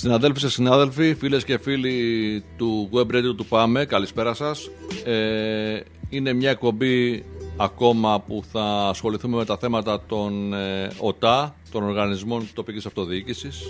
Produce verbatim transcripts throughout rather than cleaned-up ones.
Συναδέλφοι και συνάδελφοι, φίλες και φίλοι του Web Radio του ΠΑΜΕ, καλησπέρα σας. Ε, είναι μια εκπομπή ακόμα που θα ασχοληθούμε με τα θέματα των ε, ΟΤΑ, των Οργανισμών Τοπικής Αυτοδιοίκησης.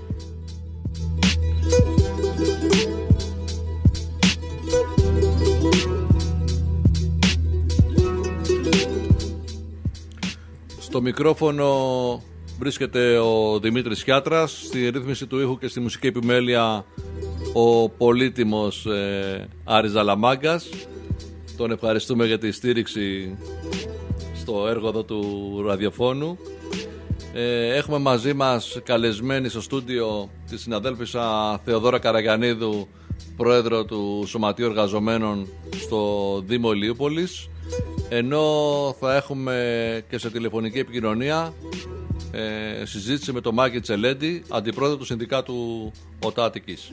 Στο μικρόφωνο βρίσκεται ο Δημήτρης Χιάτρας, στη ρύθμιση του ήχου και στη μουσική επιμέλεια ο πολύτιμος ε, Άρης Ζαλαμάγκας. Τον ευχαριστούμε για τη στήριξη στο έργο εδώ του ραδιοφώνου. Ε, έχουμε μαζί μας καλεσμένη στο στούντιο τη συναδέλφισσα Θεοδόρα Καραγιαννίδου, πρόεδρο του Σωματείου Εργαζομένων στο Δήμο Ηλιούπολης, ενώ θα έχουμε και σε τηλεφωνική επικοινωνία ε, συζήτηση με τον Μάκη Τσελέντη, αντιπρόεδρο του Συνδικάτου ΟΤΑ Αττικής.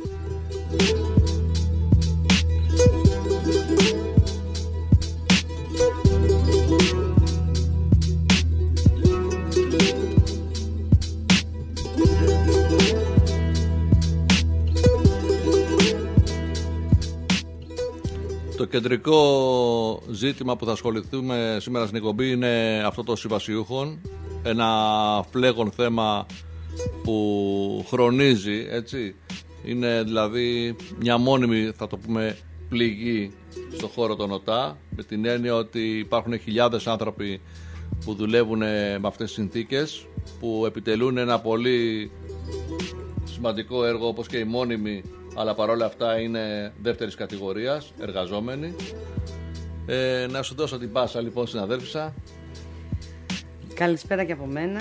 Το κεντρικό ζήτημα που θα ασχοληθούμε σήμερα στην εκπομπή είναι αυτό των συμβασιούχων. Ένα φλέγον θέμα που χρονίζει, έτσι. Είναι δηλαδή μια μόνιμη, θα το πούμε, πληγή στον χώρο των ΟΤΑ, με την έννοια ότι υπάρχουν χιλιάδες άνθρωποι που δουλεύουν με αυτές τις συνθήκες, που επιτελούν ένα πολύ σημαντικό έργο, όπως και οι μόνιμοι, αλλά παρόλα αυτά είναι δεύτερης κατηγορίας εργαζόμενοι. Ε, να σου δώσω την πάσα λοιπόν, συναδέλφισσα. Καλησπέρα και από μένα.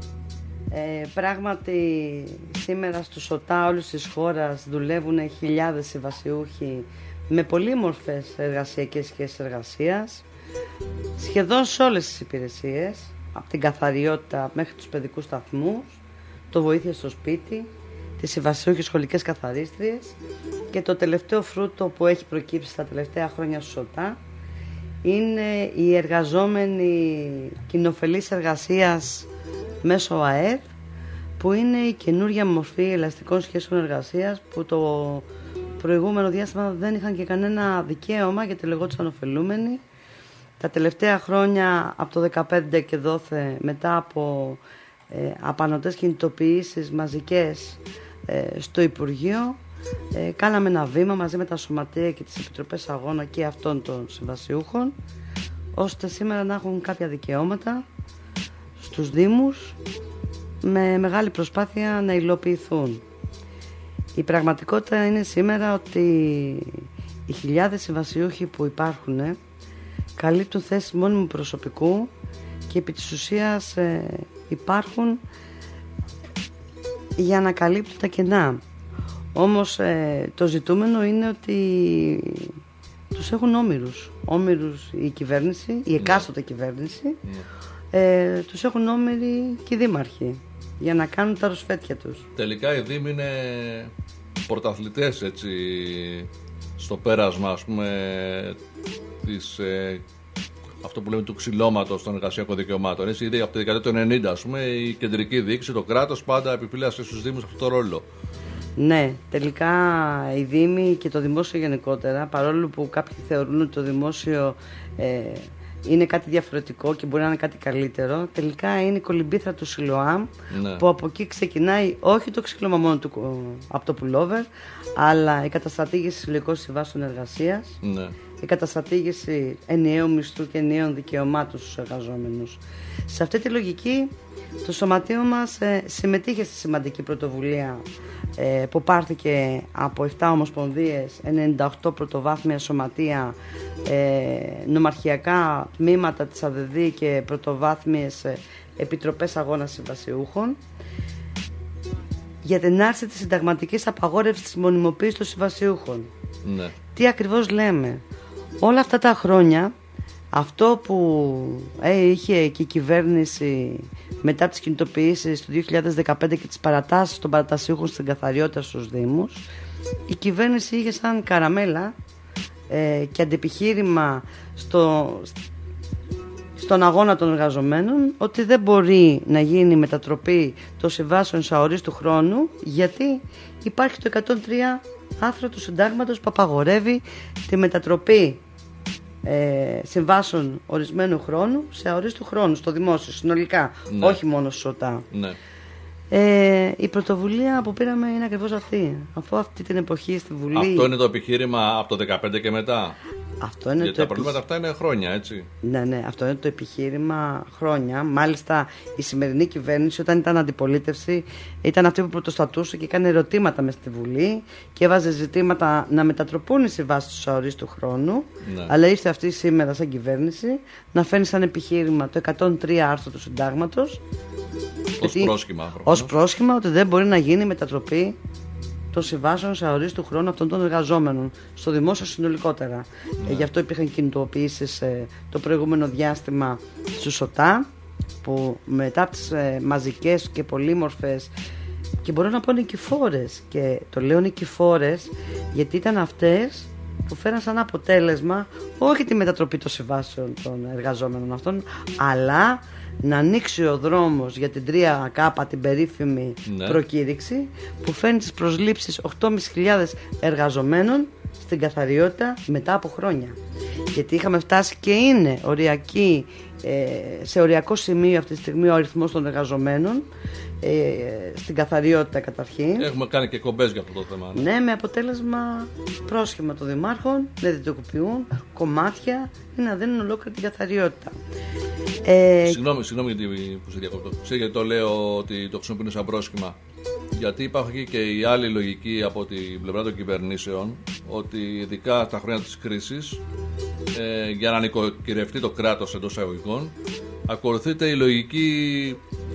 Ε, πράγματι σήμερα στους ΟΤΑ όλης της χώρας δουλεύουν χιλιάδες συμβασιούχοι με πολύμορφες εργασιακές σχέσεις εργασίας, σχεδόν σε όλες τις υπηρεσίες, από την καθαριότητα μέχρι τους παιδικούς σταθμούς, το βοήθεια στο σπίτι, τις συμβασιούχες σχολικές καθαρίστριες, και το τελευταίο φρούτο που έχει προκύψει τα τελευταία χρόνια στους ΟΤΑ είναι οι εργαζόμενοι κοινοφελής εργασίας μέσω ΑΕΔ, που είναι η καινούργια μορφή ελαστικών σχέσεων εργασίας, που το προηγούμενο διάστημα δεν είχαν και κανένα δικαίωμα γιατί λεγόντουσαν ωφελούμενοι. Τα τελευταία χρόνια, από το δεκαπέντε και δόθε, μετά από ε, απανωτές κινητοποιήσεις μαζικές ε, στο Υπουργείο, ε, κάναμε ένα βήμα μαζί με τα σωματεία και τις επιτροπές αγώνα και αυτών των συμβασιούχων, ώστε σήμερα να έχουν κάποια δικαιώματα στους Δήμους, με μεγάλη προσπάθεια να υλοποιηθούν. Η πραγματικότητα είναι σήμερα ότι οι χιλιάδες συμβασιούχοι που υπάρχουν καλύπτουν θέσεις μόνιμου προσωπικού και επί της ουσίας ε, υπάρχουν για να καλύπτουν τα κενά. Όμως ε, το ζητούμενο είναι ότι τους έχουν όμηρους. Όμηρους η κυβέρνηση, η εκάστοτε κυβέρνηση, ε, τους έχουν όμηροι και οι δήμαρχοι για να κάνουν τα ρουσφέτια τους. Τελικά οι δήμοι είναι πρωταθλητές, έτσι, στο πέρασμα, ας πούμε, της, ε, αυτό που λέμε του ξυλώματος των εργασιακών δικαιωμάτων. Έτσι, ήδη από τη δεκαετία του ενενήντα, ας πούμε, η κεντρική διοίκηση, το κράτος πάντα επιφύλασε στους δήμους αυτό το ρόλο. Ναι, τελικά οι δήμοι και το δημόσιο γενικότερα, παρόλο που κάποιοι θεωρούν ότι το δημόσιο ε, είναι κάτι διαφορετικό και μπορεί να είναι κάτι καλύτερο, τελικά είναι η κολυμπήθρα του Σιλοάμ, ναι, που από εκεί ξεκινάει όχι το ξύλωμα μόνο του, από το πουλόβερ, αλλά η καταστρατήγηση συλλογικών συμβάσεων εργασίας, ναι, η καταστρατήγηση ενιαίου μισθού και ενιαίων δικαιωμάτων στους εργαζόμενους. Σε αυτή τη λογική το σωματείο μας ε, συμμετείχε στη σημαντική πρωτοβουλία ε, που πάρθηκε από επτά ομοσπονδίες, ενενήντα οκτώ πρωτοβάθμια σωματεία, ε, νομαρχιακά τμήματα της ΑΔΔ και πρωτοβάθμιες ε, επιτροπές αγώνα συμβασιούχων, για την άρση της συνταγματικής απαγόρευσης της μονιμοποίησης των συμβασιούχων. Ναι. Τι ακριβώς λέμε? Όλα αυτά τα χρόνια αυτό που ε, είχε και η κυβέρνηση μετά τις κινητοποιήσεις του δύο χιλιάδες δεκαπέντε και τις παρατάσεις των παρατασίουχων στην καθαριότητα στους Δήμους, η κυβέρνηση είχε σαν καραμέλα ε, και αντεπιχείρημα στο, στον αγώνα των εργαζομένων ότι δεν μπορεί να γίνει μετατροπή των συμβάσεων σε αορίστου χρόνου, γιατί υπάρχει το εκατόν τρία άρθρο του συντάγματος που απαγορεύει τη μετατροπή ε, συμβάσεων ορισμένου χρόνου σε αορίστου χρόνου στο δημόσιο συνολικά, ναι. όχι μόνο στο ΣΟΤΑ. Ναι. Ε, η πρωτοβουλία που πήραμε είναι ακριβώς αυτή. Αφού αυτή την εποχή στη Βουλή. Αυτό είναι το επιχείρημα από το δεκαπέντε και μετά. Αυτό είναι. Γιατί το τα προβλήματα αυτά είναι χρόνια, έτσι. Ναι, ναι, αυτό είναι το επιχείρημα χρόνια. Μάλιστα, η σημερινή κυβέρνηση, όταν ήταν αντιπολίτευση, ήταν αυτή που πρωτοστατούσε και έκανε ερωτήματα μες στη Βουλή και έβαζε ζητήματα να μετατροπούν οι συμβάσεις του αορίστου χρόνου. Ναι. Αλλά ήρθε αυτή σήμερα, σαν κυβέρνηση, να φέρνει σαν επιχείρημα το εκατόν τρία άρθρο του συντάγματος. Ως πρόσχημα. Ως πρόσχημα ότι δεν μπορεί να γίνει μετατροπή των συμβάσεων σε αορίστου χρόνου αυτών των εργαζόμενων στο δημόσιο συνολικότερα. Ναι. Ε, γι' αυτό υπήρχαν κινητοποιήσεις ε, το προηγούμενο διάστημα στους ΣΟΤΑ, που μετά από τις ε, μαζικές και πολύμορφες, και μπορώ να πω νικηφόρες, και το λέω νικηφόρες γιατί ήταν αυτές που φέραν σαν αποτέλεσμα όχι τη μετατροπή των συμβάσεων των εργαζόμενων αυτών, αλλά να ανοίξει ο δρόμος για την τρία κάπα, την περίφημη ναι. προκήρυξη, που φέρνει τις προσλήψεις οκτώ χιλιάδες πεντακόσιους εργαζομένων στην καθαριότητα μετά από χρόνια. Γιατί είχαμε φτάσει και είναι οριακή, ε, σε οριακό σημείο αυτή τη στιγμή ο αριθμός των εργαζομένων ε, στην καθαριότητα καταρχήν. Έχουμε κάνει και κομπές για αυτό το θέμα. Ναι, ναι, με αποτέλεσμα πρόσχημα των δημάρχων να διδικοποιούν κομμάτια ή να δίνουν ολόκληρη την καθαριότητα. Ε... Συγγνώμη, συγγνώμη που σε διακόπτω. Ξέρετε γιατί το λέω ότι το χρησιμοποιούν σαν πρόσχημα? Γιατί υπάρχει και η άλλη λογική από την πλευρά των κυβερνήσεων, ότι ειδικά στα χρόνια της κρίσης, ε, για να νοικοκυρευτεί το κράτος εντός εισαγωγικών, ακολουθείται η λογική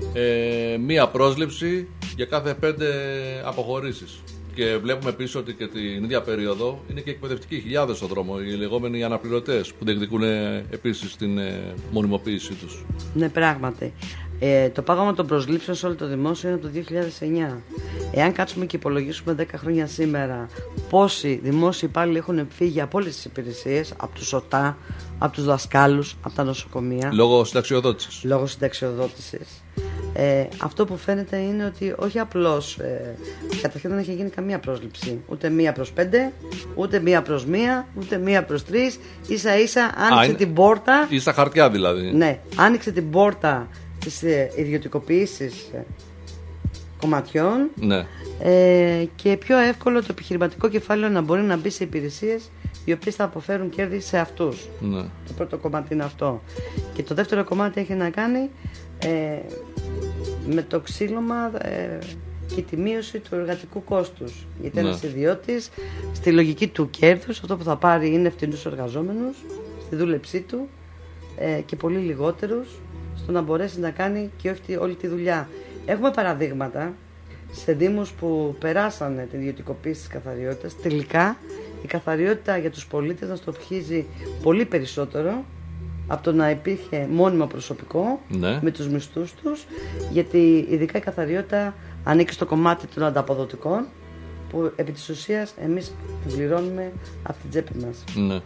ε, μία πρόσληψη για κάθε πέντε αποχωρήσεις. Και βλέπουμε επίσης ότι και την ίδια περίοδο είναι και εκπαιδευτικοί χιλιάδες στον δρόμο, οι λεγόμενοι αναπληρωτές, που διεκδικούν επίσης την μονιμοποίησή τους. Ναι, πράγματι. Ε, το πάγωμα των προσλήψεων σε όλο το δημόσιο είναι το δύο χιλιάδες εννιά. Εάν κάτσουμε και υπολογίσουμε δέκα χρόνια σήμερα πόσοι δημόσιοι υπάλληλοι έχουν φύγει από όλες τις υπηρεσίες, από τους ΣΟΤΑ, από τους δασκάλους, από τα νοσοκομεία. Λόγω συνταξιοδότησης. Λόγω συνταξιοδότησης. Ε, αυτό που φαίνεται είναι ότι όχι απλώς ε, καταρχήν δεν έχει γίνει καμία πρόσληψη, ούτε μία προς πέντε, ούτε μία προς μία, ούτε μία προς τρεις. Ίσα ίσα άνοιξε Α, την πόρτα. Ή στα χαρτιά δηλαδή. Ναι, άνοιξε την πόρτα της ε, ιδιωτικοποίησης ε, κομματιών. Ναι. Ε, και πιο εύκολο το επιχειρηματικό κεφάλαιο να μπορεί να μπει σε υπηρεσίες οι οποίες θα αποφέρουν κέρδη σε αυτούς. Ναι. Το πρώτο κομμάτι είναι αυτό. Και το δεύτερο κομμάτι έχει να κάνει ε, με το ξύλωμα ε, και τη μείωση του εργατικού κόστους. Γιατί ναι. ένας ιδιώτης στη λογική του κέρδους αυτό που θα πάρει είναι ευθυνούς εργαζόμενους στη δούλεψή του ε, και πολύ λιγότερους στο να μπορέσει να κάνει και όχι όλη τη δουλειά. Έχουμε παραδείγματα σε δήμους που περάσανε την ιδιωτικοποίηση της καθαριότητας, τελικά η καθαριότητα για τους πολίτες να στοχίζει πολύ περισσότερο από το να υπήρχε μόνιμο προσωπικό ναι. με τους μισθούς τους, γιατί ειδικά η καθαριότητα ανήκει στο κομμάτι των ανταποδοτικών που επί της ουσίας εμείς την πληρώνουμε από την τσέπη μας. Ναι.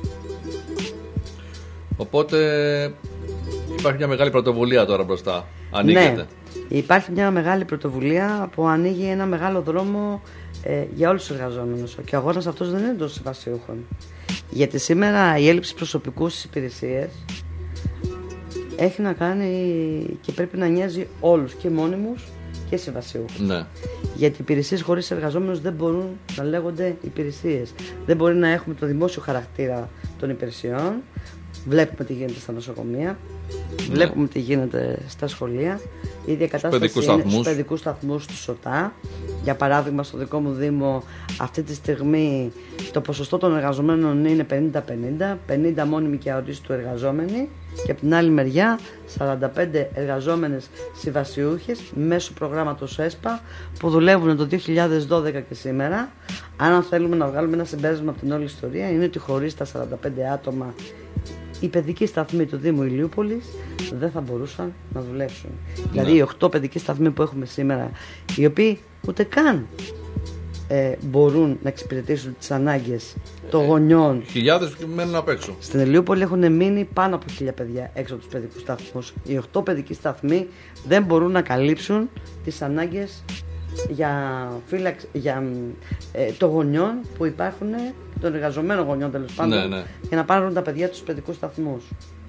Οπότε υπάρχει μια μεγάλη πρωτοβουλία τώρα μπροστά. Ανοίγεται. Ναι. Υπάρχει μια μεγάλη πρωτοβουλία που ανοίγει ένα μεγάλο δρόμο ε, για όλους τους εργαζόμενους. Και ο αγώνας αυτός δεν είναι των συμβασιούχων. Γιατί σήμερα η έλλειψη προσωπικού στις υπηρεσίες έχει να κάνει και πρέπει να νοιάζει όλους, και μόνιμους και συμβασιούχους. Ναι. Γιατί οι υπηρεσίες χωρίς εργαζόμενους δεν μπορούν να λέγονται υπηρεσίες. Δεν μπορεί να έχουμε το δημόσιο χαρακτήρα των υπηρεσιών. Βλέπουμε τι γίνεται στα νοσοκομεία, ναι. βλέπουμε τι γίνεται στα σχολεία. Η ίδια κατάσταση είναι στους παιδικούς σταθμούς του ΣΟΤΑ. Για παράδειγμα, στο δικό μου Δήμο, αυτή τη στιγμή το ποσοστό των εργαζομένων είναι πενήντα πενήντα, πενήντα μόνιμοι και αορίστου εργαζόμενοι, και από την άλλη μεριά σαράντα πέντε εργαζόμενες συμβασιούχες μέσω προγράμματος ΕΣΠΑ που δουλεύουν το δύο χιλιάδες δώδεκα και σήμερα. Αν θέλουμε να βγάλουμε ένα συμπέρασμα από την όλη ιστορία, είναι ότι χωρίς τα σαράντα πέντε άτομα οι παιδικοί σταθμοί του Δήμου Ηλιούπολης δεν θα μπορούσαν να δουλέψουν. Ναι. Δηλαδή οι οκτώ παιδικοί σταθμοί που έχουμε σήμερα, οι οποίοι ούτε καν ε, μπορούν να εξυπηρετήσουν τις ανάγκες των γονιών. Χιλιάδες μένουν απ' έξω. Στην Ηλιούπολη έχουν μείνει πάνω από χίλια παιδιά έξω από τους παιδικούς σταθμούς. Οι οκτώ παιδικοί σταθμοί δεν μπορούν να καλύψουν τις ανάγκες για, φύλαξη, για ε, των γονιών που υπάρχουν, των εργαζομένων γονιών τέλος πάντων, ναι, ναι. για να πάρουν τα παιδιά τους παιδικούς σταθμούς.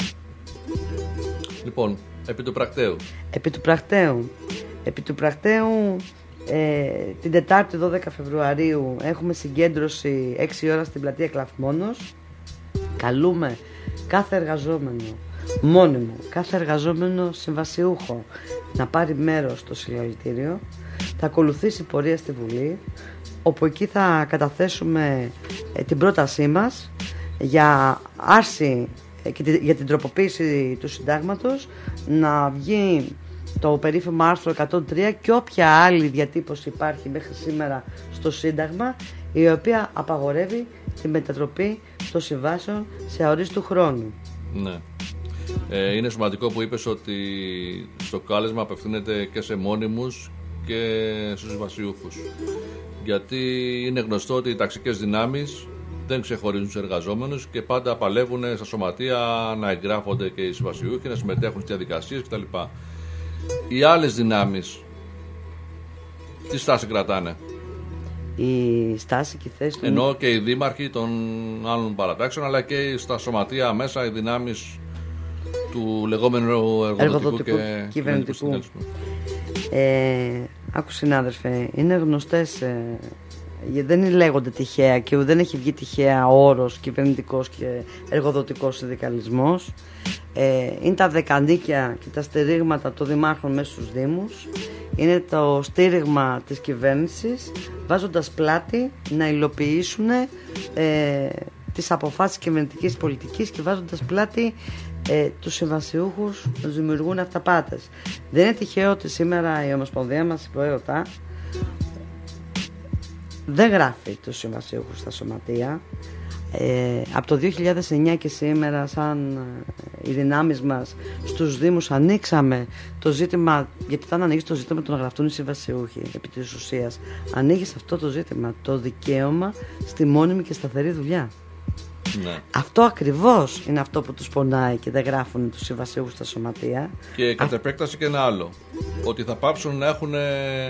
Λοιπόν, επί του πρακτέου. Επί του πρακτέου. Επί του πρακτέου ε, την Τετάρτη δώδεκα Φεβρουαρίου έχουμε συγκέντρωση έξι ώρα στην πλατεία Κλαθμόνος. Καλούμε κάθε εργαζόμενο μόνιμο, κάθε εργαζόμενο συμβασιούχο να πάρει μέρος στο συλλαλητήριο. Θα ακολουθήσει πορεία στη Βουλή, όπου εκεί θα καταθέσουμε ε, την πρότασή μας για άρση ε, και τη, για την τροποποίηση του συντάγματος, να βγει το περίφημο άρθρο εκατόν τρία και όποια άλλη διατύπωση υπάρχει μέχρι σήμερα στο Σύνταγμα, η οποία απαγορεύει τη μετατροπή των συμβάσεων σε αορίστου χρόνου. Ναι. Ε, είναι σημαντικό που είπες ότι στο κάλεσμα απευθύνεται και σε μόνιμους και στους συμβασιούχους. Γιατί είναι γνωστό ότι οι ταξικές δυνάμεις δεν ξεχωρίζουν τους εργαζόμενους και πάντα παλεύουν στα σωματεία να εγγράφονται και οι συμβασιούχοι, να συμμετέχουν στις διαδικασίες κτλ. Οι άλλες δυνάμεις τι στάση κρατάνε? Η στάση και η θέση του... Ενώ και οι δήμαρχοι των άλλων παρατάξεων, αλλά και στα σωματεία μέσα οι δυνάμεις του λεγόμενου εργοδοτικού, εργοδοτικού και κυβερνητικού. Ε, άκου συνάδελφε, είναι γνωστές, ε, δεν λέγονται τυχαία και δεν έχει βγει τυχαία ο όρος κυβερνητικός και εργοδοτικός συνδικαλισμός. Ε, είναι τα δεκανίκια και τα στηρίγματα των δημάρχων μέσα στους δήμους. Είναι το στήριγμα της κυβέρνησης, βάζοντας πλάτη να υλοποιήσουν ε, τις αποφάσεις κυβερνητικής πολιτικής και βάζοντας πλάτη ε, τους συμβασιούχους να δημιουργούν αυταπάτες. Δεν είναι τυχαίο ότι σήμερα η Ομοσπονδία μας, η ΠΟΕΟΤΑ, δεν γράφει τους συμβασιούχους στα σωματεία. Ε, από το δύο χιλιάδες εννιά και σήμερα, σαν οι δυνάμεις μας στους Δήμους, ανοίξαμε το ζήτημα, γιατί όταν ανοίγεις το ζήτημα το να γραφτούν οι συμβασιούχοι, επί της ουσίας ανοίγεις αυτό το ζήτημα, το δικαίωμα στη μόνιμη και σταθερή δουλειά. Ναι. Αυτό ακριβώς είναι αυτό που τους πονάει και δεν γράφουν τους συμβασιούχους στα σωματεία. Και κατ' επέκταση και ένα άλλο, ότι θα πάψουν να έχουν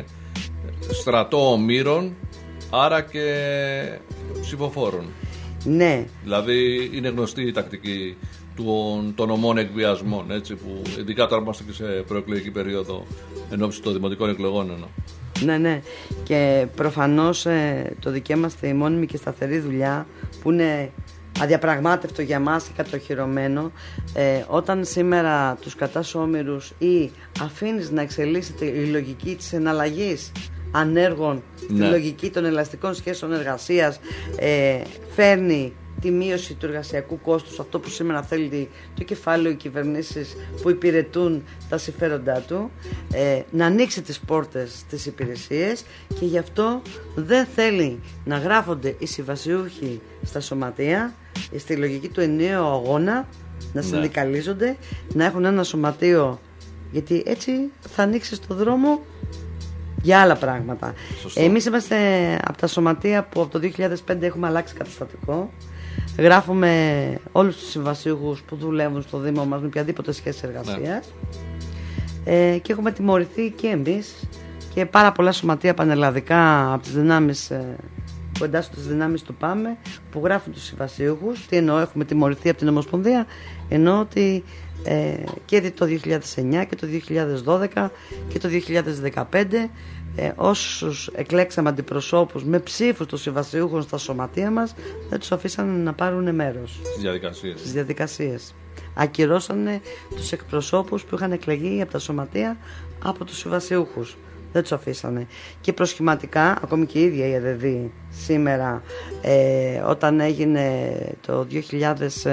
στρατό ομήρων, άρα και ψηφοφόρων. Ναι. Δηλαδή είναι γνωστή η τακτική των, των ομών εκβιασμών, έτσι, που ειδικά τώρα είμαστε και σε προεκλογική περίοδο ενόψει των δημοτικών εκλογών. Εννοώ. Ναι, ναι. Και προφανώς ε, το δικαίωμα στη μόνιμη και σταθερή δουλειά, που είναι αδιαπραγμάτευτο για μας και κατοχυρωμένο, ε, όταν σήμερα τους κατάς όμηρους ή αφήνεις να εξελίσσεται η λογική της εναλλαγής ανέργων, ναι, τη λογική των ελαστικών σχέσεων εργασίας, ε, φέρνει τη μείωση του εργασιακού κόστους, αυτό που σήμερα θέλει το κεφάλαιο, οι κυβερνήσεις που υπηρετούν τα συμφέροντά του, ε, να ανοίξει τις πόρτες στις υπηρεσίες, και γι' αυτό δεν θέλει να γράφονται οι συμβασιούχοι στα σωματεία, στη λογική του ενιαίου αγώνα, να συνδικαλίζονται, να έχουν ένα σωματείο, γιατί έτσι θα ανοίξει το δρόμο για άλλα πράγματα. Σωστό. Εμείς είμαστε από τα σωματεία που από το δύο χιλιάδες πέντε έχουμε αλλάξει καταστατικό. Γράφουμε όλους τους συμβασιούχους που δουλεύουν στο Δήμο μας με οποιαδήποτε σχέση εργασίας. Ναι. Ε, και έχουμε τιμωρηθεί και εμείς και πάρα πολλά σωματεία πανελλαδικά από τις δυνάμεις ε, που εντάσσουν τις δυνάμεις του ΠΑΜΕ, που γράφουν τους συμβασιούχους. Τι εννοώ, έχουμε τιμωρηθεί από την Ομοσπονδία? Εννοώ ότι ε, και το δύο χιλιάδες εννιά και το δύο χιλιάδες δώδεκα και το δύο χιλιάδες δεκαπέντε ε, όσους εκλέξαμε αντιπροσώπους με ψήφους των συμβασιούχων στα σωματεία μας, δεν τους αφήσαν να πάρουν μέρος στις διαδικασίες. Στις διαδικασίες. Ακυρώσανε τους εκπροσώπους που είχαν εκλεγεί από τα σωματεία από τους συμβασιούχους. Δεν τους αφήσανε. Και προσχηματικά, ακόμη και η ίδια η ΕΔΔ σήμερα, ε, όταν έγινε το δύο χιλιάδες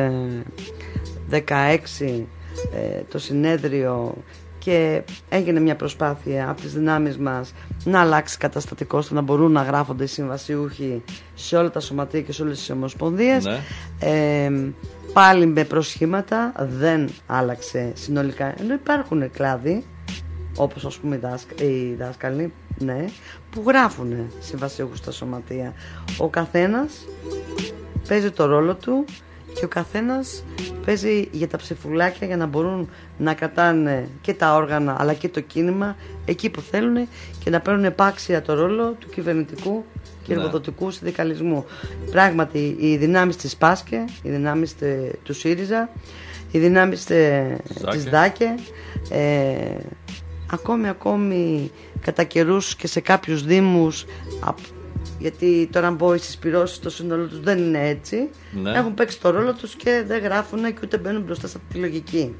δεκαέξι ε, το συνέδριο και έγινε μια προσπάθεια από τις δυνάμεις μας να αλλάξει καταστατικό ώστε να μπορούν να γράφονται οι συμβασιούχοι σε όλα τα σωματεία και σε όλες τις ομοσπονδίες, ναι. ε, πάλι με προσχήματα δεν άλλαξε συνολικά, ενώ υπάρχουν κλάδοι όπως ας πούμε οι, δάσκα, οι δάσκαλοι, ναι, που γράφουν συμβασιούχους στα σωματεία. Ο καθένας παίζει το ρόλο του και ο καθένας παίζει για τα ψηφουλάκια για να μπορούν να κρατάνε και τα όργανα αλλά και το κίνημα εκεί που θέλουν και να παίρνουν επάξια το ρόλο του κυβερνητικού και εργοδοτικού συνδικαλισμού. Πράγματι, οι δυνάμεις της ΠΑΣΚΕ, οι δυνάμεις του ΣΥΡΙΖΑ, οι δυνάμεις της ΔΑΚΕ, ε, ακόμη, ακόμη κατά καιρούς και σε κάποιους δήμους, γιατί τώρα αν πω οι συσπυρώσεις στο σύνολό τους δεν είναι έτσι, ναι. Έχουν παίξει το ρόλο τους και δεν γράφουν και ούτε μπαίνουν μπροστά στα τη λογική.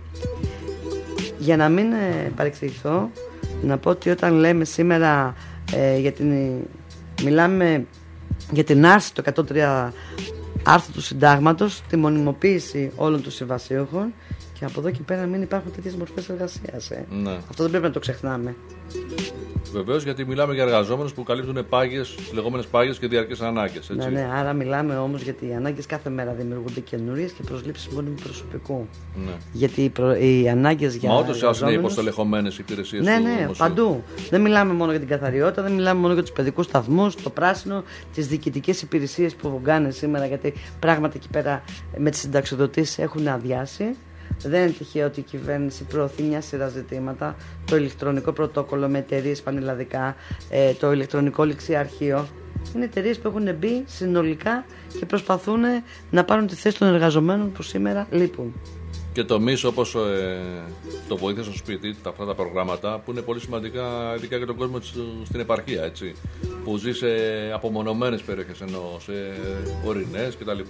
Για να μην ε, παρεξηγηθώ, να πω ότι όταν λέμε σήμερα ε, για την, μιλάμε για την άρση του εκατόν τρία άρθρου του συντάγματος, τη μονιμοποίηση όλων των συμβασίωχων, και από εδώ και πέρα μην υπάρχουν τέτοιες μορφές εργασίας. Ε. Ναι. Αυτό δεν πρέπει να το ξεχνάμε. Βεβαίως, γιατί μιλάμε για εργαζόμενους που καλύπτουν πάγιες, λεγόμενες πάγιες και διαρκείς ανάγκες. Ναι, ναι, άρα μιλάμε όμως γιατί οι ανάγκες κάθε μέρα δημιουργούνται καινούριες και προσλήψεις μόνιμου προσωπικού. Ναι. Γιατί οι, προ... οι ανάγκες για. Μα όντως είναι υποστελεχωμένες υπηρεσίες. Ναι, του ναι, δημοσίου. Παντού. Δεν μιλάμε μόνο για την καθαριότητα, δεν μιλάμε μόνο για τους παιδικούς σταθμούς, το πράσινο, τις διοικητικές υπηρεσίες που βγάνε σήμερα, γιατί πράγματι εκεί πέρα με τις συνταξιοδοτήσεις έχουν αδειάσει. Δεν είναι τυχαίο ότι η κυβέρνηση προωθεί μια σειρά ζητήματα. Το ηλεκτρονικό πρωτόκολλο με εταιρείες πανελλαδικά, το ηλεκτρονικό ληξιαρχείο. Είναι εταιρείες που έχουν μπει συνολικά και προσπαθούν να πάρουν τη θέση των εργαζομένων που σήμερα λείπουν. Και τομείς όπως ε, το βοήθεια στο σπίτι, τα, αυτά τα προγράμματα που είναι πολύ σημαντικά, ειδικά για τον κόσμο στην επαρχία, έτσι, που ζει σε απομονωμένες περιοχές, ενώ σε ορεινές κτλ.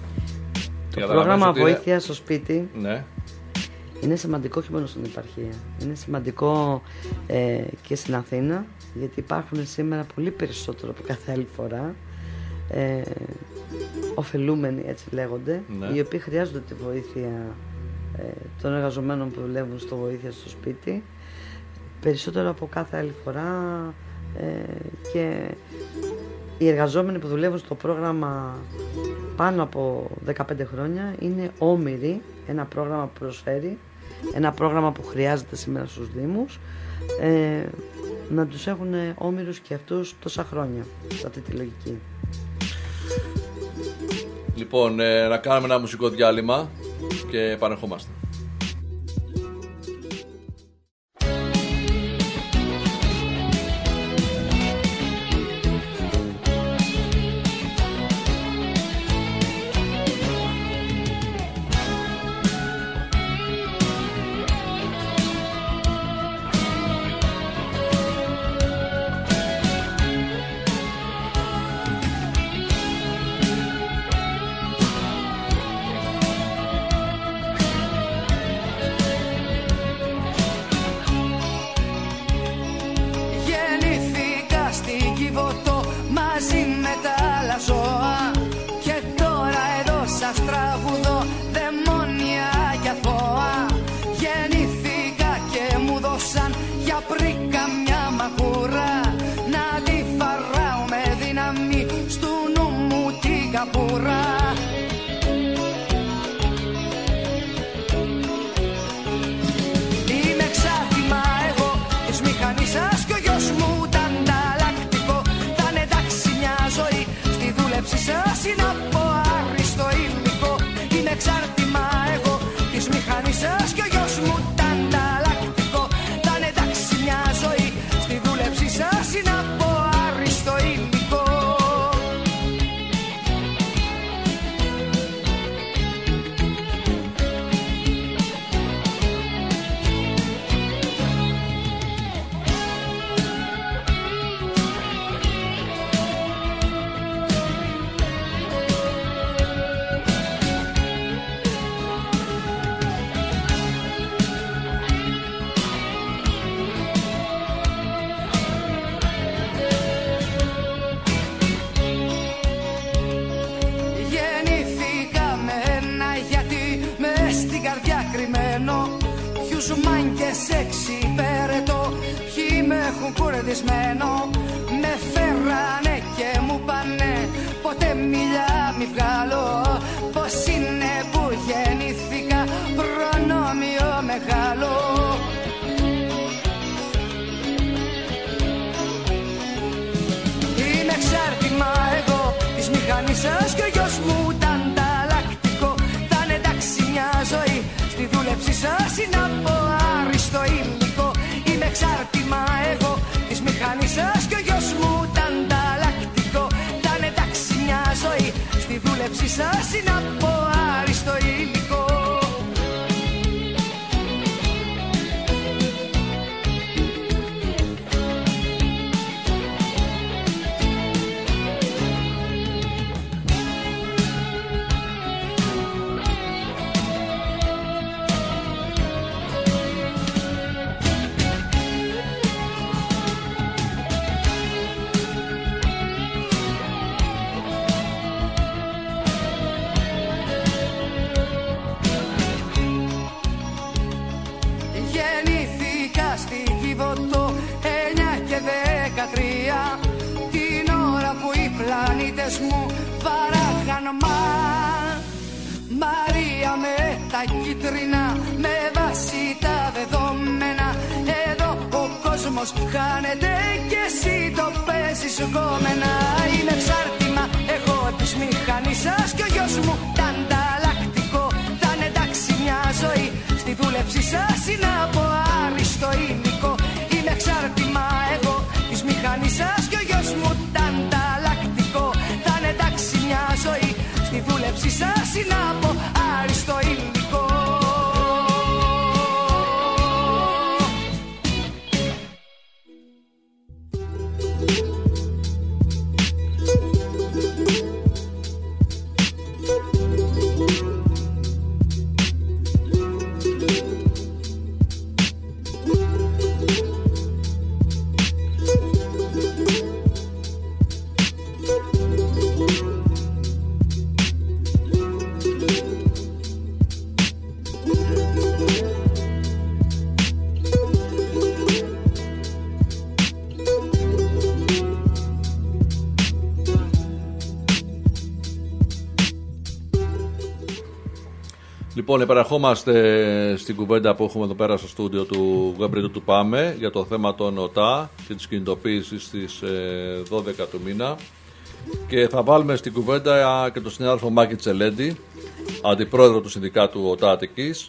Το πρόγραμμα βοήθεια στο σπίτι, ναι, είναι σημαντικό όχι μόνο στην επαρχία. Είναι σημαντικό ε, και στην Αθήνα, γιατί υπάρχουν σήμερα πολύ περισσότερο από κάθε άλλη φορά ε, ωφελούμενοι, έτσι λέγονται, ναι, οι οποίοι χρειάζονται τη βοήθεια ε, των εργαζομένων που δουλεύουν στο βοήθεια στο σπίτι περισσότερο από κάθε άλλη φορά, ε, και οι εργαζόμενοι που δουλεύουν στο πρόγραμμα πάνω από δεκαπέντε χρόνια είναι όμοιροι, ένα πρόγραμμα που προσφέρει, ένα πρόγραμμα που χρειάζεται σήμερα στους Δήμους, ε, να τους έχουν όμοιρους και αυτούς τόσα χρόνια, σε αυτή τη λογική. Λοιπόν, ε, να κάνουμε ένα μουσικό διάλειμμα και επανερχόμαστε. Με φέρανε και μου πάνε, ποτέ μιλιά μη βγάλω, πως είναι που γεννήθηκα, προνόμιο μεγάλο. στη δούλεψη σας είναι από άριστο υλικό. Είμαι εξάρτημα εγώ της μηχανής σας και ο γιος μου τα ανταλλακτικό. Τα εντάξει μια ζωή στη δούλεψη σας είναι από άριστο υλικό. Την ώρα που οι πλανήτες μου παράχαν μας, Μαρία με τα κίτρινα, με βάση τα δεδομένα. Εδώ ο κόσμος χάνεται και εσύ το παίζεις γκόμενα. Είμαι εξάρτημα εγώ της μηχανής σας και ο γιος μου τα ανταλλακτικό. Θα είναι εντάξει μια ζωή στη δούλεψη σας είναι από άριστο υλικό. Είμαι εξάρτημα εγώ της μηχανής σας και ο γιος μου τα ανταλλακτικό. Θα είναι εντάξει μια ζωή στη δούλεψη σας είναι από άριστο υλικό. Λοιπόν, επαναρχόμαστε στην κουβέντα που έχουμε εδώ πέρα στο στούντιο του Web Radio του ΠΑΜΕ για το θέμα των ΟΤΑ και της κινητοποίησης στις δώδεκα του μήνα. Και θα βάλουμε στην κουβέντα και τον συνάδελφο Μάκη Τσελέντη, αντιπρόεδρο του Συνδικάτου ΟΤΑ Αττικής.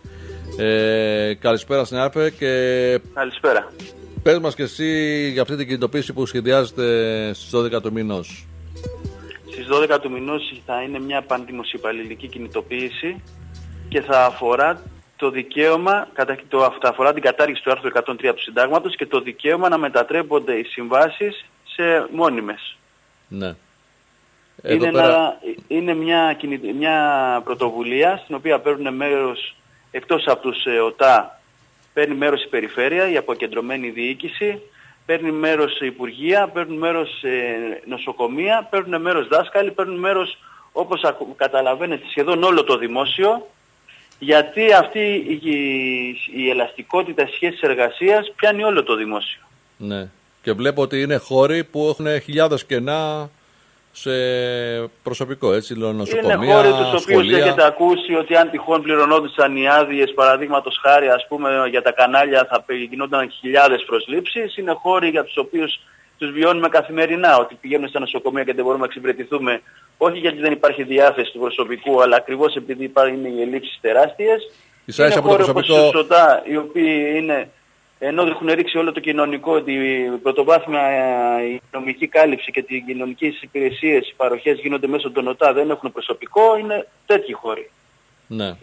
Ε, καλησπέρα, συνάδελφε. Και... Καλησπέρα. Πες μας και εσύ για αυτή την κινητοποίηση που σχεδιάζεται στις δώδεκα του μηνός. Στις δώδεκα του μηνός θα είναι μια πανδημοσιοπαλληλική κινητοποίηση και θα αφορά το δικαίωμα, θα αφορά την κατάργηση του άρθρου εκατόν τρία του Συντάγματος και το δικαίωμα να μετατρέπονται οι συμβάσεις σε μόνιμες. Ναι. Είναι, πέρα... ένα, είναι μια, μια πρωτοβουλία στην οποία παίρνουν μέρος, εκτός από τους ΟΤΑ, παίρνει μέρος η περιφέρεια, η αποκεντρωμένη διοίκηση, παίρνει μέρος η Υπουργεία, παίρνουν μέρος ε, νοσοκομεία, παίρνουν μέρος δάσκαλοι, παίρνουν μέρος, όπως καταλαβαίνετε, σχεδόν όλο το δημόσιο, γιατί αυτή η, η, η ελαστικότητα σχέσης εργασίας πιάνει όλο το δημόσιο. Ναι. Και βλέπω ότι είναι χώροι που έχουν χιλιάδες κενά σε προσωπικό, έτσι, νοσοκομεία, είναι χώροι τους οποίους έχετε ακούσει ότι αν τυχόν πληρωνόντουσαν οι άδειες, παραδείγματος χάρη, ας πούμε, για τα κανάλια θα γινόταν χιλιάδες προσλήψεις. Είναι χώροι για τους οποίους τους βιώνουμε καθημερινά, ότι πηγαίνουμε στα νοσοκομεία και δεν μπορούμε να εξυπηρετηθούμε, όχι γιατί δεν υπάρχει διάθεση του προσωπικού, αλλά ακριβώς επειδή υπάρχουν οι ελλείψεις τεράστιες. Είναι χώροι όπως οι ΣΟΤΑ, οι οποίοι είναι, ενώ έχουν ρίξει όλο το κοινωνικό, την πρωτοβάθμια η νομική κάλυψη και τις κοινωνικές υπηρεσίες, οι παροχές γίνονται μέσω των ΟΤΑ, δεν έχουν προσωπικό, είναι τέτοιοι χώροι. Ναι.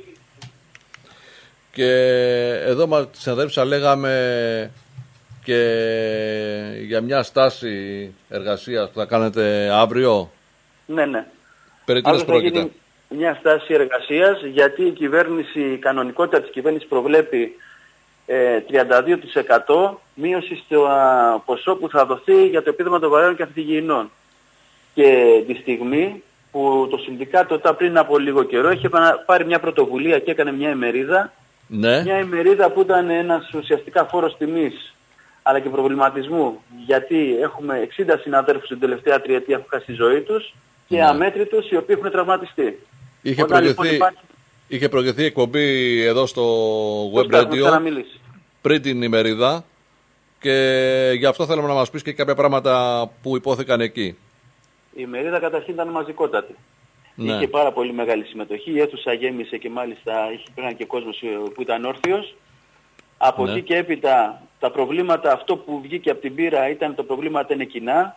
Και εδώ μας συναδέλφισσα λέγαμε και για μια στάση εργασίας που θα κάνετε αύριο. Ναι, ναι. Περί τίνος πρόκειται? Μια στάση εργασίας, γιατί η κυβέρνηση, η κανονικότητα της κυβέρνησης προβλέπει ε, τριάντα δύο τοις εκατό μείωση στο α, ποσό που θα δοθεί για το επίδομα των βαρέων και ανθυγιεινών. Και τη στιγμή που το Συνδικάτο ΟΤΑ πριν από λίγο καιρό είχε πάρει μια πρωτοβουλία και έκανε μια ημερίδα, ναι. Μια ημερίδα που ήταν ένας ουσιαστικά φόρος τιμής αλλά και προβληματισμού, γιατί έχουμε εξήντα συναδέλφους την τελευταία τριετία που έχουν χάσει τη ζωή τους και ναι. αμέτρητους οι οποίοι έχουν τραυματιστεί. Είχε προηγηθεί, λοιπόν υπάρχει... είχε προηγηθεί εκπομπή εδώ στο Web Radio πριν την ημερίδα και γι' αυτό θέλαμε να μας πεις και κάποια πράγματα που υπόθηκαν εκεί. Η ημερίδα καταρχήν ήταν μαζικότατη. Ναι. Είχε πάρα πολύ μεγάλη συμμετοχή, η αίθουσα γέμισε και μάλιστα υπήρχαν και κόσμος που ήταν όρθιος. Από ναι. εκεί και έπειτα τα προβλήματα, αυτό που βγήκε από την πύρα ήταν το προβλήμα είναι κοινά.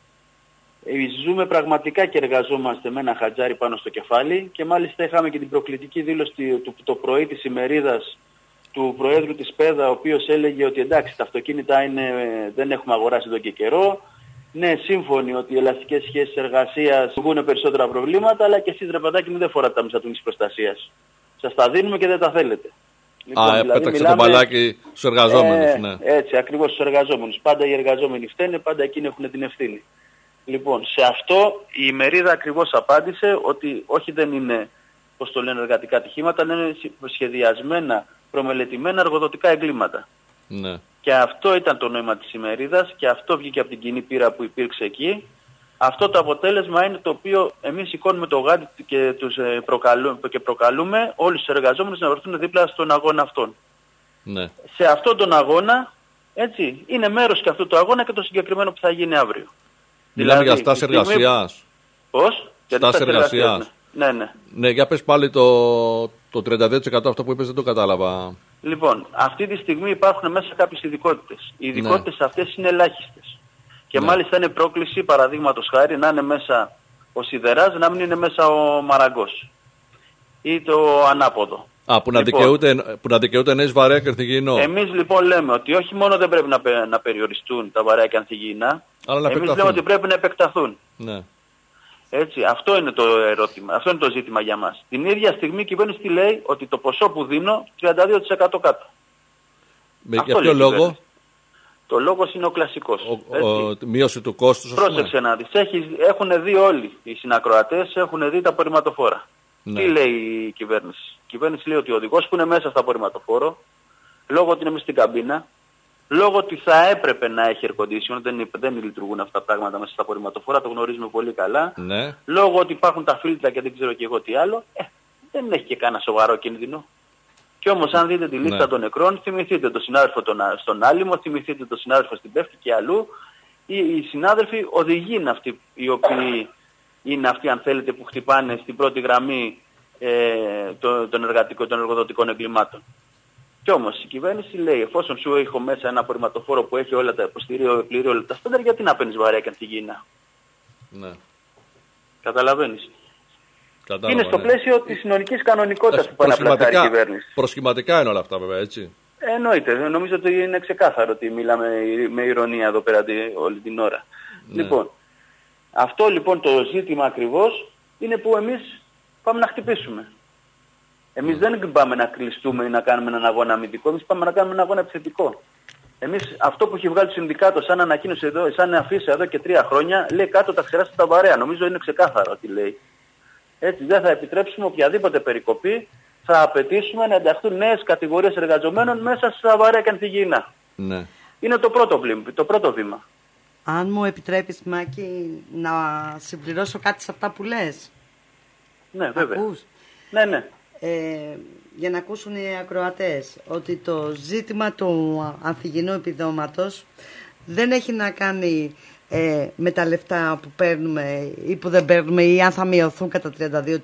Ζούμε πραγματικά και εργαζόμαστε με ένα χατζάρι πάνω στο κεφάλι και μάλιστα είχαμε και την προκλητική δήλωση το, το πρωί της ημερίδας του Προέδρου της ΠΕΔΑ, ο οποίος έλεγε ότι εντάξει τα αυτοκίνητα είναι, δεν έχουμε αγοράσει εδώ και καιρό. Ναι, σύμφωνοι ότι οι ελαστικές σχέσεις εργασίας βγουν περισσότερα προβλήματα, αλλά και εσείς ρε παιδάκι μου δεν φοράτε τα μισθατούνης προστασίας. Σας τα δίνουμε και δεν τα θέλετε. Λοιπόν, Α, δηλαδή, έπεταξε μιλάμε... το μπαλάκι στους εργαζόμενους. Ε, ναι. Έτσι, ακριβώς στους εργαζόμενους. Πάντα οι εργαζόμενοι φταίνε, πάντα εκείνοι έχουν την ευθύνη. Λοιπόν, σε αυτό η ημερίδα ακριβώς απάντησε ότι όχι δεν είναι, πώς το λένε, εργατικά ατυχήματα, αλλά είναι σχεδιασμένα, προμελετημένα εργοδοτικά εγκλήματα. Ναι. Και αυτό ήταν το νόημα της ημερίδας και αυτό βγήκε από την κοινή πείρα που υπήρξε εκεί. Αυτό το αποτέλεσμα είναι το οποίο εμείς σηκώνουμε το γάντι και, τους προκαλούμε, και προκαλούμε όλους τους εργαζόμενους να βρεθούν δίπλα στον αγώνα αυτόν. Ναι. Σε αυτόν τον αγώνα, έτσι, είναι μέρος και αυτού του αγώνα και το συγκεκριμένο που θα γίνει αύριο. Μιλάμε δηλαδή, για στάση εργασίας. Πώς? Στάση εργασίας. Ναι, ναι. Ναι, για πες πάλι το, το τριάντα δύο τοις εκατό αυτό που είπες, δεν το κατάλαβα. Λοιπόν, αυτή τη στιγμή υπάρχουν μέσα κάποιες ειδικότητες. Οι ειδικότητες ναι. αυτές είναι ελάχιστες. Και ναι. μάλιστα είναι πρόκληση, παραδείγματος χάρη, να είναι μέσα ο σιδεράς, να μην είναι μέσα ο μαραγκός. Ή το ανάποδο. Α, που να, λοιπόν, δικαιούται, που να δικαιούται νέες βαρέα και ανθυγιεινό. Εμείς λοιπόν λέμε ότι όχι μόνο δεν πρέπει να, να περιοριστούν τα βαρέα και ανθυγιεινά, εμείς λέμε ότι πρέπει να επεκταθούν. Ναι. Έτσι, αυτό είναι το ερώτημα, αυτό είναι το ζήτημα για μας. Την ίδια στιγμή η κυβέρνηση λέει ότι το ποσό που δίνω τριάντα δύο τοις εκατό κάτω. Με, για ποιο λόγο? Το λόγος είναι ο κλασικός. Ο, ο, μείωση του κόστους. Πρόσεξε να δεις. Έχουν δει όλοι οι συνακροατές, έχουν δει τα απορριμματοφόρα. Ναι. Τι λέει η κυβέρνηση? Η κυβέρνηση λέει ότι ο οδηγός που είναι μέσα στο απορριμματοφόρο, λόγω ότι είναι μέσα στην καμπίνα, λόγω ότι θα έπρεπε να έχει air condition, δεν, δεν λειτουργούν αυτά τα πράγματα μέσα στα απορριμματοφόρα, το γνωρίζουμε πολύ καλά. Ναι. Λόγω ότι υπάρχουν τα φίλτρα και δεν ξέρω και εγώ τι άλλο, ε, δεν έχει και κανένα σοβαρό κίνδυνο. Και όμως αν δείτε τη λίστα ναι. των νεκρών, θυμηθείτε τον συνάδελφο τον, στον Άλυμο, θυμηθείτε τον συνάδελφο στην Πέφτη και αλλού. Οι, οι συνάδελφοι οδηγοί είναι αυτοί οι οποίοι είναι αυτοί, αν θέλετε, που χτυπάνε στην πρώτη γραμμή ε, των, των, εργατικών, των εργοδοτικών εγκλημάτων. Κι όμως η κυβέρνηση λέει, εφόσον σου έχω μέσα ένα απορριμματοφόρο που έχει όλα τα υποστηρίο, πληρεί όλα τα στάνταρ, γιατί να παίρνεις βαρέα και ανθυγιεινά? Ναι. Καταλαβαίνεις. Κατάλαβα, είναι στο ναι. πλαίσιο της συνολικής κανονικότητας που πάει να πλασάρει η κυβέρνηση. Προσχηματικά είναι όλα αυτά βέβαια, έτσι. Ε, εννοείται. Νομίζω ότι είναι ξεκάθαρο ότι μιλάμε με ηρωνία εδώ πέρα όλη την ώρα. Ναι. Λοιπόν, αυτό λοιπόν το ζήτημα ακριβώς είναι που εμείς πάμε να χτυπήσουμε. Εμείς mm. δεν πάμε να κλειστούμε ή να κάνουμε έναν αγώνα αμυντικό, εμείς πάμε να κάνουμε έναν αγώνα επιθετικό. Εμείς αυτό που έχει βγάλει το συνδικάτο σαν ανακοίνωση εδώ, σαν αφήσα εδώ και τρία χρόνια, λέει κάτω τα ξεράστε τα βαρέα. Νομίζω είναι ξεκάθαρο τι λέει. Έτσι δεν θα επιτρέψουμε οποιαδήποτε περικοπή, θα απαιτήσουμε να ενταχθούν νέες κατηγορίες εργαζομένων μέσα στα βαρέα και ανθυγιεινά. Ναι. Είναι το πρώτο, το πρώτο βήμα. Αν μου επιτρέπεις, Μάκη, να συμπληρώσω κάτι σε αυτά που λες. Ναι, βέβαια. Ακούς? Ναι, ναι. Ε, για να ακούσουν οι ακροατές ότι το ζήτημα του ανθυγιεινού επιδόματος δεν έχει να κάνει ε, με τα λεφτά που παίρνουμε ή που δεν παίρνουμε ή αν θα μειωθούν κατά τριάντα δύο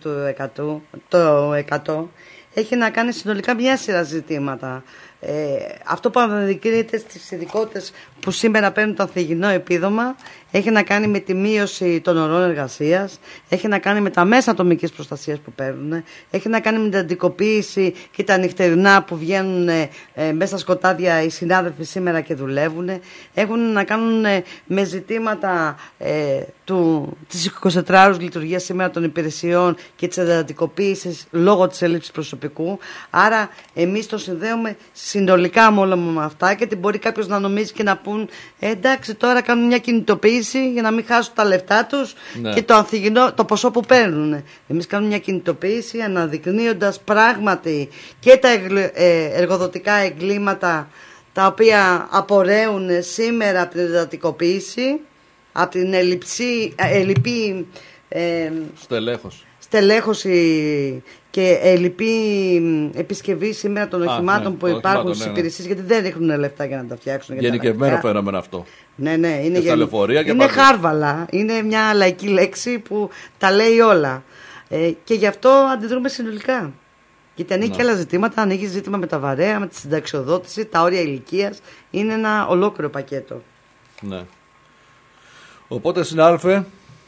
τοις εκατό. Έχει να κάνει συνολικά μια σειρά ζητήματα. Ε, αυτό που αναδεικνύεται στις ειδικότητες που σήμερα παίρνουν το ανθυγιεινό επίδομα έχει να κάνει με τη μείωση των ωρών εργασίας, έχει να κάνει με τα μέσα ατομικής προστασίας που παίρνουν, έχει να κάνει με την αντικοποίηση και τα νυχτερινά που βγαίνουν ε, μέσα στα σκοτάδια οι συνάδελφοι σήμερα και δουλεύουν, έχουν να κάνουν ε, με ζητήματα ε, του, της εικοσιτετράωρης λειτουργίας σήμερα των υπηρεσιών και της αντικοποίησης λόγω της έλλειψης προσωπικού. Άρα εμείς το συνδέουμε συνολικά με όλα με αυτά και μπορεί κάποιος να νομίζει και να πούν ε, εντάξει τώρα κάνουν μια κινητοποίηση για να μην χάσουν τα λεφτά τους ναι. και το ανθυγιεινό, το ποσό που παίρνουν. Εμείς κάνουμε μια κινητοποίηση αναδεικνύοντας πράγματι και τα εργοδοτικά εγκλήματα τα οποία απορρέουν σήμερα από την εντατικοποίηση, από την ελλειψή, ελλειπή ε, στελέχωση. στελέχωση και ελλειπή επισκευή σήμερα των οχημάτων ναι, που υπάρχουν ναι, στις ναι. υπηρεσίες, γιατί δεν ρίχνουν λεφτά για να τα φτιάξουν. Γενικευμένο φαινόμενο αυτό. Ναι, ναι, είναι, και γεν... και είναι χάρβαλα. Είναι μια λαϊκή λέξη που τα λέει όλα. Ε, και γι' αυτό αντιδρούμε συνολικά. Γιατί ανοίγει Ναι. και άλλα ζητήματα, ανοίγει ζήτημα με τα βαρέα, με τη συνταξιοδότηση, τα όρια ηλικίας. Είναι ένα ολόκληρο πακέτο. Ναι. Οπότε, συνάδελφε,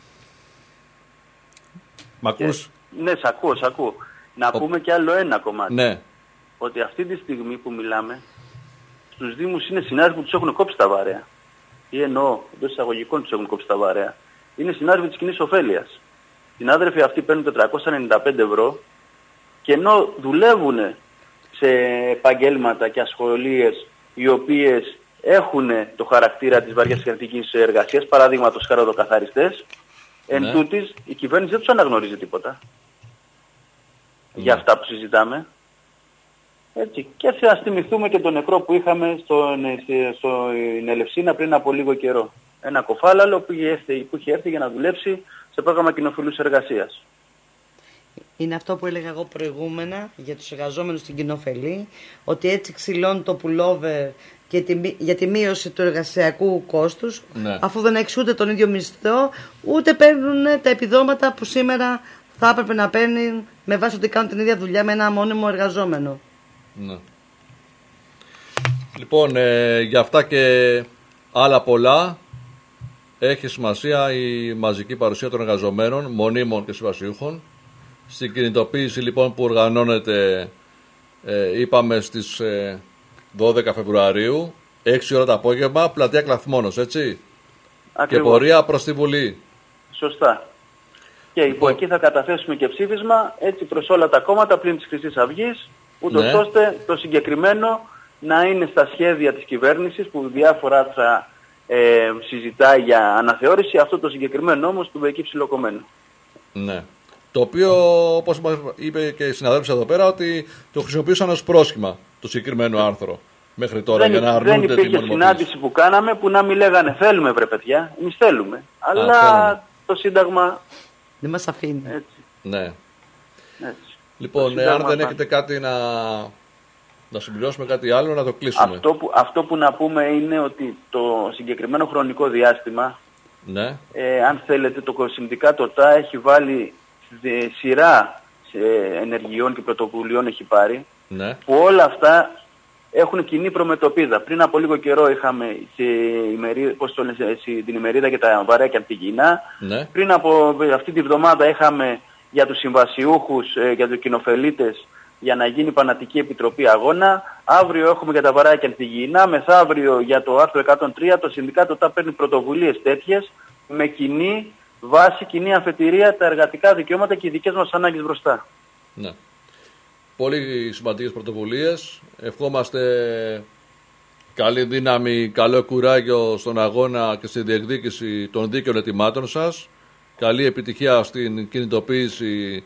μ' ακούς? Ναι, σ' ακούω, σ' ακούω. Να Ο... πούμε και άλλο ένα κομμάτι. Ναι. Ότι αυτή τη στιγμή που μιλάμε, στους Δήμους είναι συνάδελφοι που τους έχουν κόψει τα βαρέα. Ή εννοώ, εντός εισαγωγικών τους έχουν κόψει τα βαρέα. Είναι συνάδελφοι της κοινής ωφέλειας. Οι συνάδελφοι αυτοί παίρνουν τετρακόσια ενενήντα πέντε ευρώ και ενώ δουλεύουν σε επαγγέλματα και ασχολίες οι οποίες έχουν το χαρακτήρα της βαριάς κρατικής εργασίας, παραδείγματος χάρη οδοκαθαριστές, εν Ναι. τούτης η κυβέρνηση δεν τους αναγνωρίζει τίποτα Ναι. για αυτά που συζητάμε. Έτσι. Και θα θυμηθούμε και τον νεκρό που είχαμε στον, στην Ελευσίνα πριν από λίγο καιρό. Ένα κοφάλαλο που είχε έρθει, που είχε έρθει για να δουλέψει σε πρόγραμμα κοινοφιλούς εργασίας. Είναι αυτό που έλεγα εγώ προηγούμενα για τους εργαζόμενους στην κοινοφελή, ότι έτσι ξυλώνει το pullover και τη, για τη μείωση του εργασιακού κόστους, Ναι. αφού δεν έχεις ούτε τον ίδιο μισθό, ούτε παίρνουν τα επιδόματα που σήμερα θα έπρεπε να παίρνουν με βάση ότι κάνουν την ίδια δουλειά με ένα μόνιμο εργαζόμενο. Ναι. Λοιπόν, ε, για αυτά και άλλα πολλά έχει σημασία η μαζική παρουσία των εργαζομένων, μονίμων και συμβασιούχων. Στην κινητοποίηση λοιπόν που οργανώνεται, ε, είπαμε στις ε, δώδεκα Φεβρουαρίου, έξι ώρα το απόγευμα, πλατεία Κλαθμόνος, έτσι. Ακριβώς. Και πορεία προς τη Βουλή. Σωστά. Και υπό εκεί θα καταθέσουμε και ψήφισμα έτσι προς όλα τα κόμματα πλην της Χρυσής Αυγής, ούτως Ναι. ώστε το συγκεκριμένο να είναι στα σχέδια της κυβέρνησης που διάφορα θα ε, συζητάει για αναθεώρηση, αυτό το συγκεκριμένο όμως του εκεί ψιλοκομμένου. Ναι. Το οποίο, όπως μας είπε και η συναδέλφους εδώ πέρα, ότι το χρησιμοποιούσαν ως πρόσχημα το συγκεκριμένο άρθρο μέχρι τώρα Δεν, για να δεν αρνούνται τη υπήρχε μονιμοποίηση. συνάντηση που κάναμε που να μην λέγανε θέλουμε βρε παιδιά, εμείς θέλουμε. Αλλά θέλουμε. το Σύνταγμα Δεν μας αφήνει. έτσι. Ναι. έτσι. Λοιπόν, Το εάν Σύνταγμα δεν θα- έχετε κάτι να, να συμπληρώσουμε κάτι άλλο, να το κλείσουμε. Αυτό που, αυτό που να πούμε είναι ότι το συγκεκριμένο χρονικό διάστημα, Ναι. ε, αν θέλετε, το Συνδικάτο ΤΑ έχει βάλει ε, σειρά σε ενεργειών και πρωτοβουλειών έχει πάρει, Ναι. που όλα αυτά έχουν κοινή προμετωπίδα. Πριν από λίγο καιρό είχαμε σε ημερίδα, πώς το λένε, σε- την ημερίδα για τα βαρέα και αντιγυνά. Ναι. Πριν από αυτή τη βδομάδα είχαμε για τους συμβασιούχους, ε, για τους κοινοφελίτες, για να γίνει Πανατική Επιτροπή Αγώνα. Αύριο έχουμε για τα βαρέα και αντιγυνά. Μεθαύριο για το άρθρο εκατόν τρία το Συνδικάτο ΤΑ παίρνει πρωτοβουλίες τέτοιες με κοινή βάση, κοινή αφετηρία, τα εργατικά δικαιώματα και οι δικές μας ανάγκες μπροστά. Ναι. Πολύ σημαντικές πρωτοβουλίες. Ευχόμαστε καλή δύναμη, καλό κουράγιο στον αγώνα και στη διεκδίκηση των δίκαιων ετοιμάτων σας. Καλή επιτυχία στην κινητοποίηση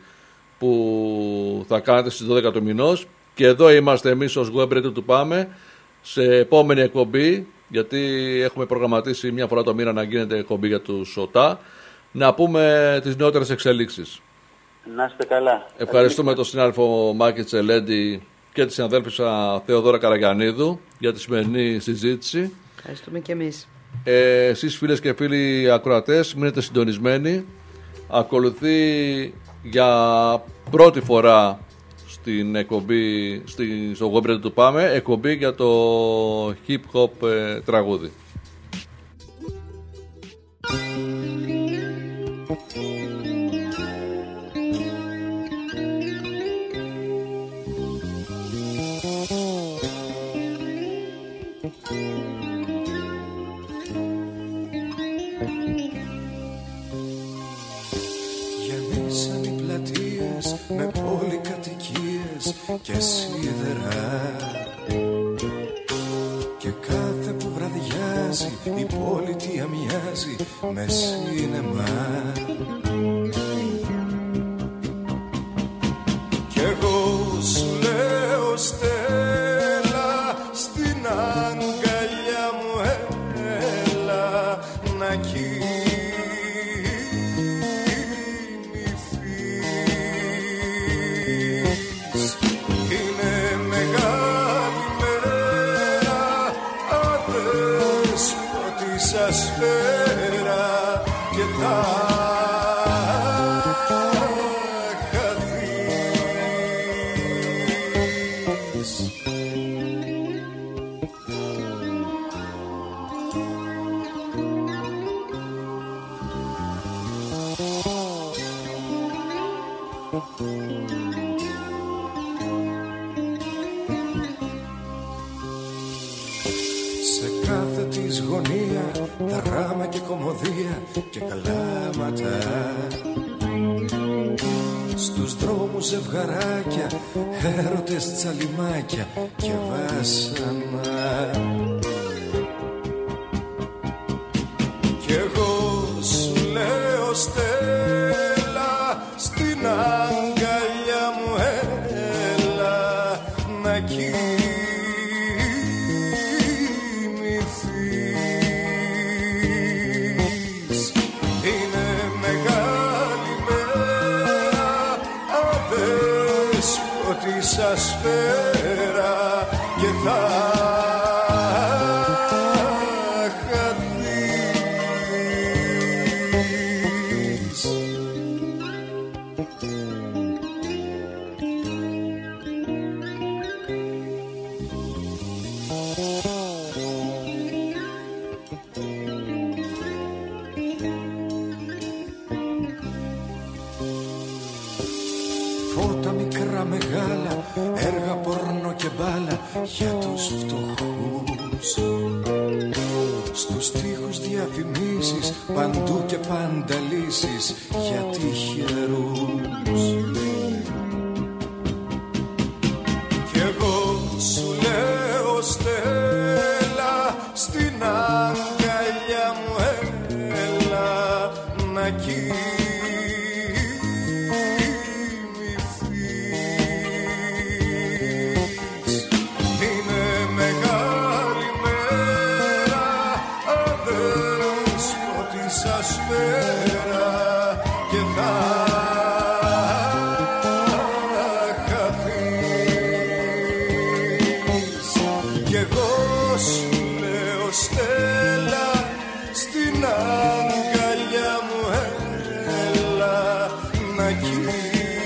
που θα κάνετε στις δώδεκα του μηνός. Και εδώ είμαστε εμείς ως Web Radio του Πάμε σε επόμενη εκπομπή, γιατί έχουμε προγραμματίσει μια φορά το μήνα να γίνεται εκπομπή για τους ΟΤΑ, να πούμε τις νεότερες εξελίξεις. Να είστε καλά. Ευχαριστούμε τον συνάδελφο Μάκη Τσελέντη και τη συναδέλφισσα Θεοδόρα Καραγιαννίδου για τη σημερινή συζήτηση. Ευχαριστούμε και εμείς. Ε, εσείς φίλες και φίλοι ακροατές, μείνετε συντονισμένοι. Ακολουθεί για πρώτη φορά στην εκπομπή, στη, στο Web Radio του Πάμε, εκπομπή για το hip hop ε, τραγούδι. Γεμίσαν οι πλατείες με πολυκατοικίες και σίδερα, και κάθε που βραδιάζει η πολιτεία μοιάζει με σίνεμα. Κι εγώ σου λέω Στέλλα, στην αγκαλιά μου έλα να κοιμηθείς. Είναι μεγάλη μέρα, αδέσποτη σφαίρα, και θα Σε κάθε της γωνία δράμα και κομμωδία και καλάματα. Στους δρόμους ζευγαράκια, έρωτες τσαλιμάκια και βάσανα. Κι εγώ σου λέω Στέλλα, στην αγκαλιά μου έλα να κοιμηθείς. Είναι μεγάλη μέρα, αδέσποτησα σφαίρα και θα χαθείς. Φώτα μικρά μεγάλα, έργα πορνό και μπάλα για τους φτωχούς. Στους τοίχους διαφημίσεις, παντού και πάντα λύσεις για τυχερούς. Κι εγώ σου λέω Στέλλα, στην αγκαλιά μου έλα να κοιμηθείς. Είναι μεγάλη μέρα, αδέσποτησα σφαίρα και θα χαθείς. Κι εγώ σου λέω Στέλλα, στην αγκαλιά μου έλα να κοιμηθείς.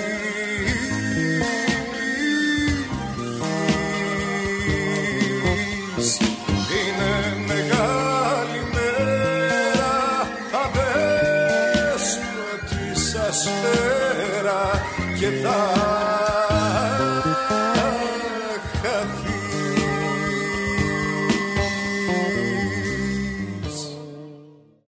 Είναι μεγάλη μέρα, αδέσποτησα σφαίρα και θα